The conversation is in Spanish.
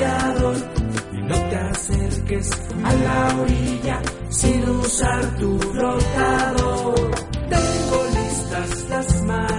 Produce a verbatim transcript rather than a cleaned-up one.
buceador y no te acerques a la orilla sin usar tu flotador. Tengo listas las manos